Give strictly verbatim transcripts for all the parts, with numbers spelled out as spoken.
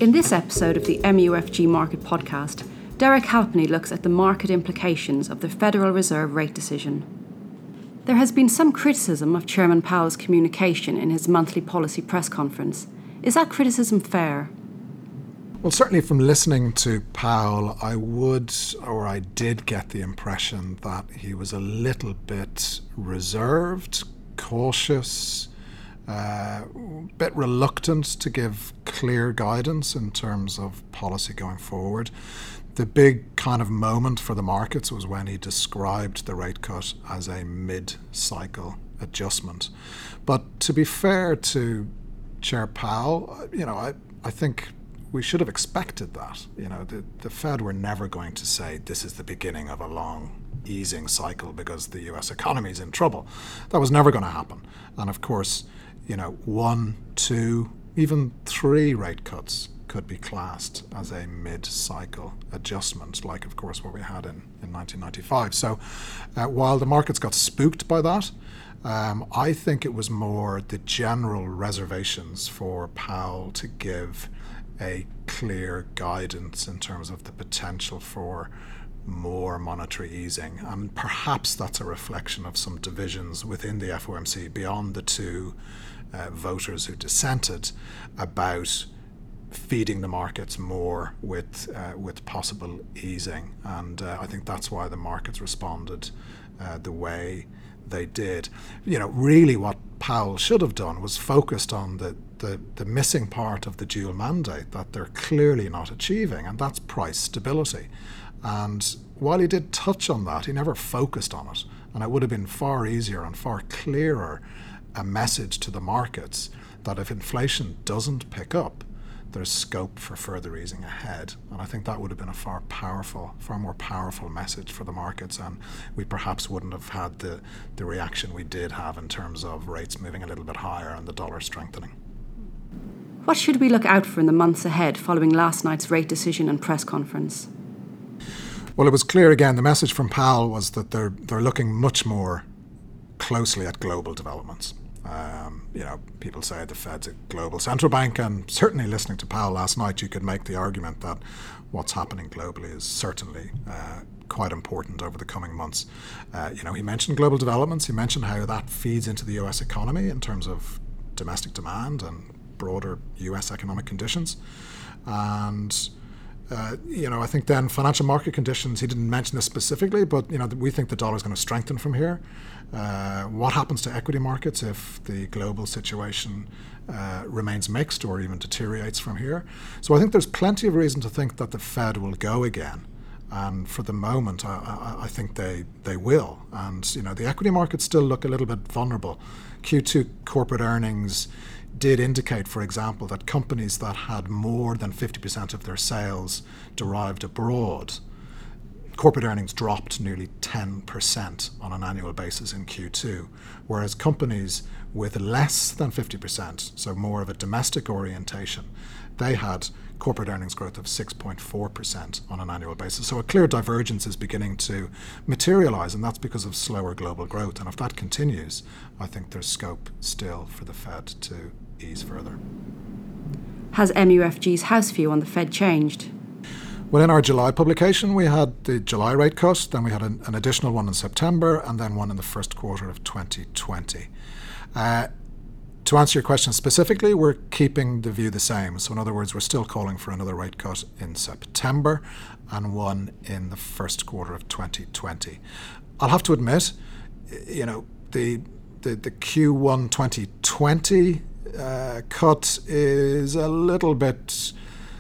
In this episode of the M U F G Market Podcast, Derek Halpenny looks at the market implications of the Federal Reserve rate decision. There has been some criticism of Chairman Powell's communication in his monthly policy press conference. Is that criticism fair? Well, certainly from listening to Powell, I would, or I did get the impression that he was a little bit reserved, cautious, uh, a bit reluctant to give clear guidance in terms of policy going forward. The big kind of moment for the markets was when he described the rate cut as a mid-cycle adjustment. But to be fair to Chair Powell, you know, I, I think we should have expected that. You know, the, the Fed were never going to say this is the beginning of a long easing cycle because the U S economy is in trouble. That was never going to happen. And of course, you know, one, two, even three rate cuts could be classed as a mid-cycle adjustment, like, of course, what we had in, in nineteen ninety-five. So uh, while the markets got spooked by that, um, I think it was more the general reservations for Powell to give a clear guidance in terms of the potential for more monetary easing. And perhaps that's a reflection of some divisions within the F O M C beyond the two uh, voters who dissented about feeding the markets more with uh, with possible easing, and uh, I think that's why the markets responded uh, the way they did. You know, really, what Powell should have done was focused on the, the the missing part of the dual mandate that they're clearly not achieving, and that's price stability. And while he did touch on that, he never focused on it, and it would have been far easier and far clearer a message to the markets that if inflation doesn't pick up, there's scope for further easing ahead. And I think that would have been a far powerful, far more powerful message for the markets, and we perhaps wouldn't have had the, the reaction we did have in terms of rates moving a little bit higher and the dollar strengthening. What should we look out for in the months ahead following last night's rate decision and press conference? Well, it was clear again, the message from Powell was that they're they're looking much more closely at global developments. Um, you know, people say the Fed's a global central bank, and certainly listening to Powell last night, you could make the argument that what's happening globally is certainly uh, quite important over the coming months. Uh, you know, he mentioned global developments. He mentioned how that feeds into the U S economy in terms of domestic demand and broader U S economic conditions. And Uh, you know, I think then financial market conditions, he didn't mention this specifically, but, you know, we think the dollar is going to strengthen from here. Uh, what happens to equity markets if the global situation uh, remains mixed or even deteriorates from here? So I think there's plenty of reason to think that the Fed will go again. And for the moment, I, I, I think they, they will. And, you know, the equity markets still look a little bit vulnerable. Q two corporate earnings did indicate, for example, that companies that had more than fifty percent of their sales derived abroad, corporate earnings dropped nearly ten percent on an annual basis in Q two, whereas companies with less than fifty percent, so more of a domestic orientation, they had corporate earnings growth of six point four percent on an annual basis. So a clear divergence is beginning to materialize, and that's because of slower global growth. And if that continues, I think there's scope still for the Fed to ease further. Has M U F G's house view on the Fed changed? Well, in our July publication, we had the July rate cut, then we had an, an additional one in September, and then one in the first quarter of twenty twenty. Uh, To answer your question specifically, we're keeping the view the same. So in other words, we're still calling for another rate cut in September and one in the first quarter of twenty twenty. I'll have to admit, you know, the the, the Q one twenty twenty uh, cut is a little bit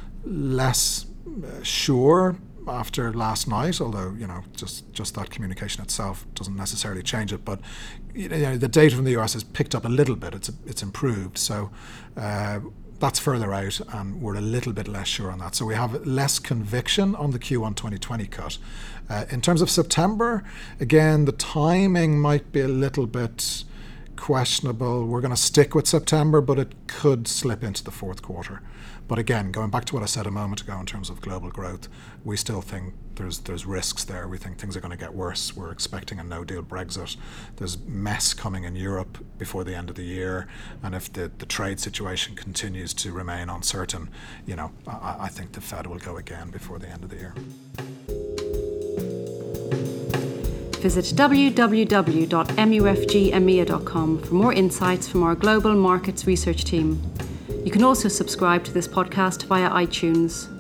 less uh, sure after last night, although, you know, just, just that communication itself doesn't necessarily change it. But, you know, the data from the U S has picked up a little bit. It's it's improved. So uh, that's further out, and we're a little bit less sure on that. So we have less conviction on the Q one twenty twenty cut. Uh, in terms of September, again, the timing might be a little bit questionable. We're going to stick with September, but it could slip into the fourth quarter. But again, going back to what I said a moment ago in terms of global growth, we still think there's there's risks there. We think things are going to get worse. We're expecting a no-deal Brexit. There's mess coming in Europe before the end of the year. And if the, the trade situation continues to remain uncertain, you know, I, I think the Fed will go again before the end of the year. Visit w w w dot m u f g e m e a dot com for more insights from our global markets research team. You can also subscribe to this podcast via iTunes.